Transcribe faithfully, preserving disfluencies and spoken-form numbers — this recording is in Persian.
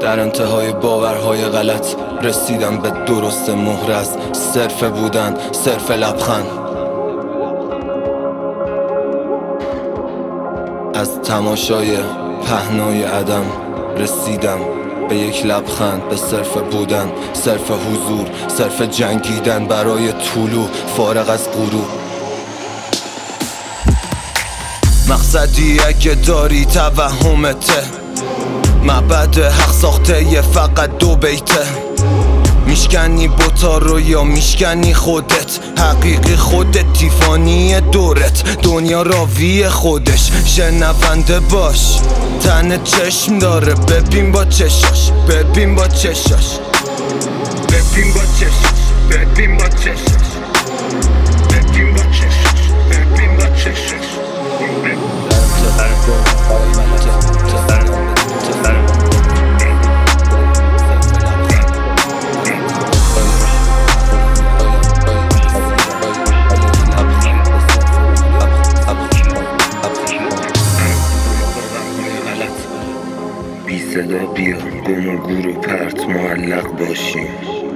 در انتهای باورهای غلط رسیدم به درست مهر از صرف بودن، صرف لبخند. از تماشای پهنای عدم رسیدم به یک لبخند، به صرف بودن، صرف حضور، صرف جنگیدن برای طلوع فارغ از غروب. مقصدی اگه داری توهمته، معبد حق ساخته یه فقط دو بیته. میشکنی بوتا رو یا میشکنی خودت، حقیقی خودت، تیفانی دورت، دنیا راوی خودش. شنونده باش، تن چشم داره، ببین با چشاش، ببین با چشاش، ببین با چشاش، ببین با چشاش، ببین با چشاش، ببین با چشاش. بی صدا بیا، گم و گور و پرت معلق باشیم.